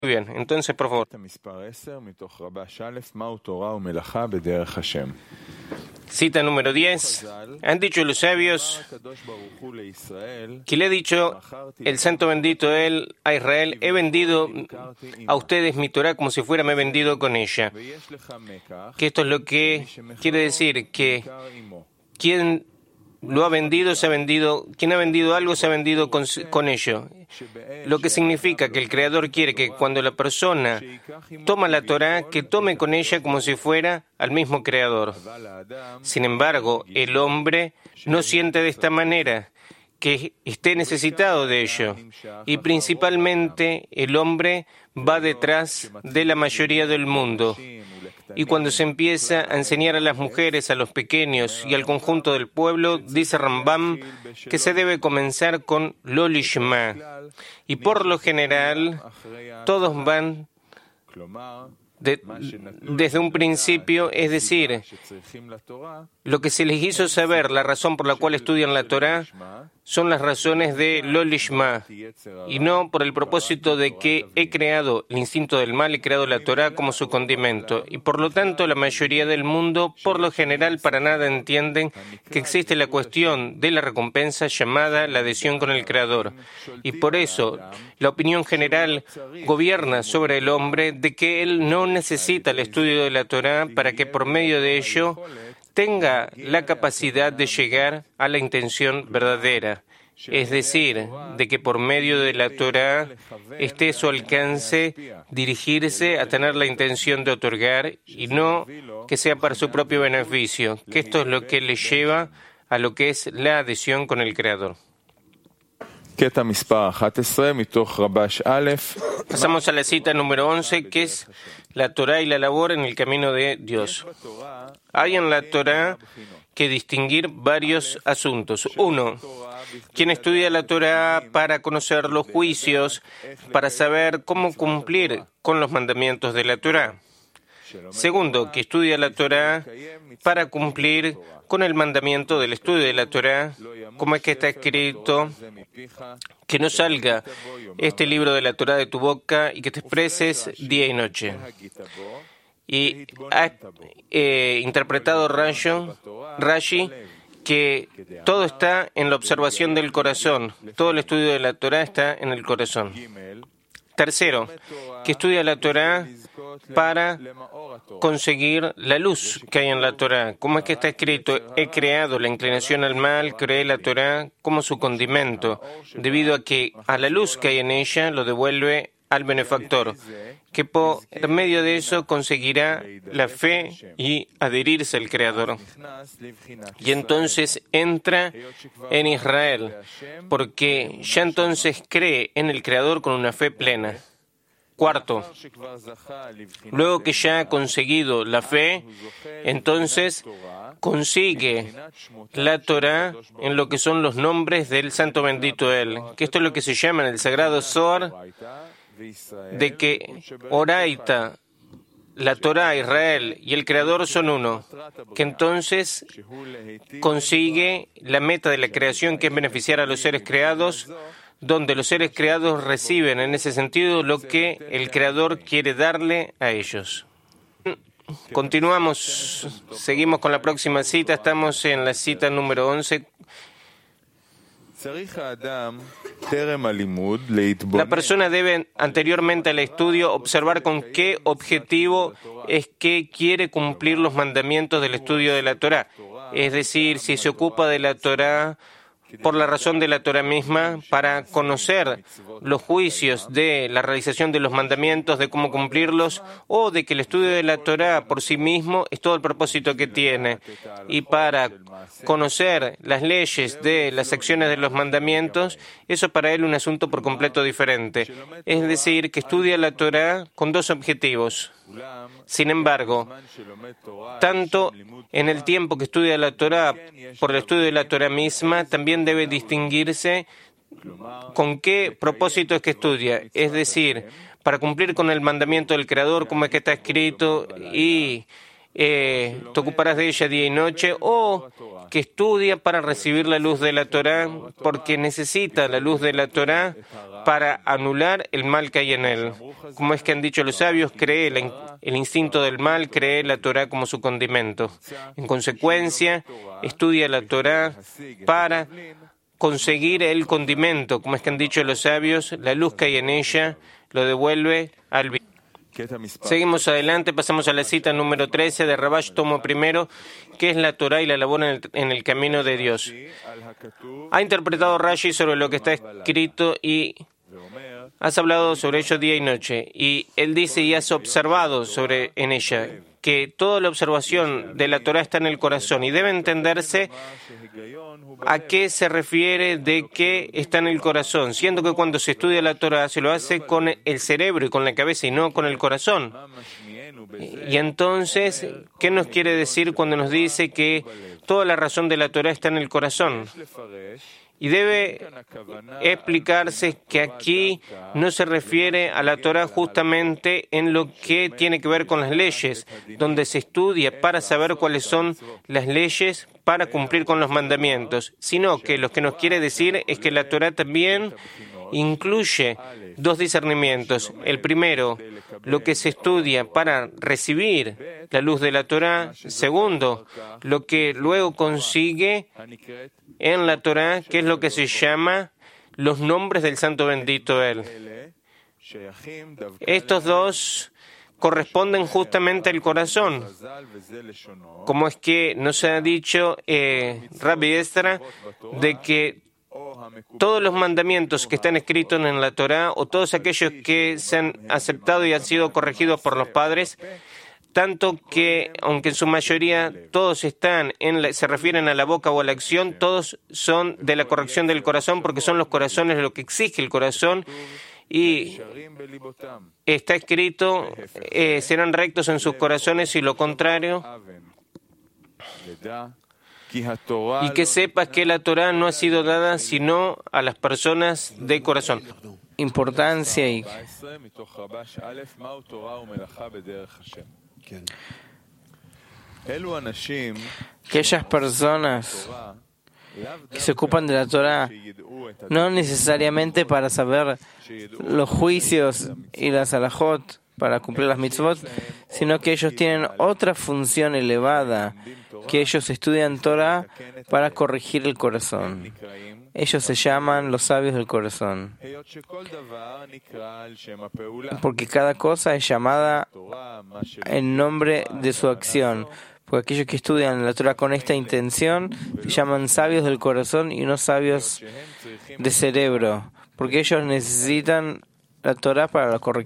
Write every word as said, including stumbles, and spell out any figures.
Muy bien, entonces, por favor. Cita número diez. Han dicho los sabios que le ha dicho el santo bendito él a Israel: he vendido a ustedes mi Torah como si fuera me he vendido con ella. Que esto es lo que quiere decir, que quien lo ha vendido, se ha vendido, quien ha vendido algo se ha vendido con, con ello. Lo que significa que el Creador quiere que cuando la persona toma la Torah, que tome con ella como si fuera al mismo Creador. Sin embargo, el hombre no siente de esta manera, que esté necesitado de ello. Y principalmente el hombre va detrás de la mayoría del mundo. Y cuando se empieza a enseñar a las mujeres, a los pequeños y al conjunto del pueblo, dice Rambam que se debe comenzar con lo lishma. Y por lo general, todos van de, desde un principio, es decir, lo que se les hizo saber, la razón por la cual estudian la Torah, son las razones de lo lishma, y no por el propósito de que he creado el instinto del mal, he creado la Torah como su condimento. Y por lo tanto, la mayoría del mundo, por lo general, para nada entienden que existe la cuestión de la recompensa llamada la adhesión con el Creador. Y por eso, la opinión general gobierna sobre el hombre de que él no necesita el estudio de la Torah para que por medio de ello tenga la capacidad de llegar a la intención verdadera, es decir, de que por medio de la Torah esté a su alcance dirigirse a tener la intención de otorgar y no que sea para su propio beneficio, que esto es lo que le lleva a lo que es la adhesión con el Creador. Pasamos a la cita número once, que es la Torah y la labor en el camino de Dios. Hay en la Torah que distinguir varios asuntos. Uno, quien estudia la Torah para conocer los juicios, para saber cómo cumplir con los mandamientos de la Torah. Segundo, que estudia la Torah para cumplir con el mandamiento del estudio de la Torah, como es que está escrito, que no salga este libro de la Torah de tu boca y que te expreses día y noche. Y ha eh, interpretado Rashi que todo está en la observación del corazón, todo el estudio de la Torah está en el corazón. Tercero, que estudia la Torah para conseguir la luz que hay en la Torah. ¿Cómo es que está escrito? He creado la inclinación al mal, creé la Torah como su condimento, debido a que a la luz que hay en ella lo devuelve al benefactor, que por medio de eso conseguirá la fe y adherirse al Creador. Y entonces entra en Israel, porque ya entonces cree en el Creador con una fe plena. Cuarto, luego que ya ha conseguido la fe, entonces consigue la Torah en lo que son los nombres del Santo Bendito Él, que esto es lo que se llama en el Sagrado Zohar, de que Oraita, la Torah, Israel y el Creador son uno, que entonces consigue la meta de la creación, que es beneficiar a los seres creados, donde los seres creados reciben en ese sentido lo que el Creador quiere darle a ellos. Continuamos, seguimos con la próxima cita, estamos en la cita número once. La persona debe, anteriormente al estudio, observar con qué objetivo es que quiere cumplir los mandamientos del estudio de la Torah. Es decir, si se ocupa de la Torah por la razón de la Torah misma, para conocer los juicios de la realización de los mandamientos, de cómo cumplirlos, o de que el estudio de la Torah por sí mismo es todo el propósito que tiene, y para conocer las leyes de las acciones de los mandamientos, eso para él es un asunto por completo diferente. Es decir, que estudia la Torah con dos objetivos. Sin embargo, tanto en el tiempo que estudia la Torah por el estudio de la Torah misma, también debe distinguirse con qué propósito es que estudia. Es decir, para cumplir con el mandamiento del Creador, como es que está escrito, y eh, te ocuparás de ella día y noche, o que estudia para recibir la luz de la Torá, porque necesita la luz de la Torá para anular el mal que hay en él. Como es que han dicho los sabios, cree el, el instinto del mal, cree la Torá como su condimento. En consecuencia, estudia la Torá para conseguir el condimento. Como es que han dicho los sabios, la luz que hay en ella lo devuelve al bien. Seguimos adelante, pasamos a la cita número trece de Rabash, tomo primero, que es la Torá y la labor en el, en el camino de Dios. Ha interpretado Rashi sobre lo que está escrito y has hablado sobre ello día y noche. Y él dice, y has observado sobre en ella, que toda la observación de la Torá está en el corazón y debe entenderse a qué se refiere de que está en el corazón, siendo que cuando se estudia la Torá se lo hace con el cerebro y con la cabeza y no con el corazón. Y entonces, ¿qué nos quiere decir cuando nos dice que toda la razón de la Torá está en el corazón? Y debe explicarse que aquí no se refiere a la Torá justamente en lo que tiene que ver con las leyes, donde se estudia para saber cuáles son las leyes para cumplir con los mandamientos, sino que lo que nos quiere decir es que la Torá también incluye dos discernimientos. El primero, lo que se estudia para recibir la luz de la Torá. Segundo, lo que luego consigue en la Torá, que es lo que se llama los nombres del Santo Bendito Él. Estos dos corresponden justamente al corazón. Como es que nos ha dicho eh, Rabbi Esdra, de que todos los mandamientos que están escritos en la Torá, o todos aquellos que se han aceptado y han sido corregidos por los padres, tanto que, aunque en su mayoría todos están en la, se refieren a la boca o a la acción, todos son de la corrección del corazón, porque son los corazones lo que exige el corazón, y está escrito, eh, serán rectos en sus corazones, y lo contrario. Y que sepas que la Torá no ha sido dada sino a las personas de corazón. Importancia y aquellas personas que se ocupan de la Torá, no necesariamente para saber los juicios y las alajot, para cumplir las mitzvot, sino que ellos tienen otra función elevada, que ellos estudian Torah para corregir el corazón. Ellos se llaman los sabios del corazón, porque cada cosa es llamada en nombre de su acción. Porque aquellos que estudian la Torah con esta intención se llaman sabios del corazón y no sabios de cerebro, porque ellos necesitan la Torah para la corrección.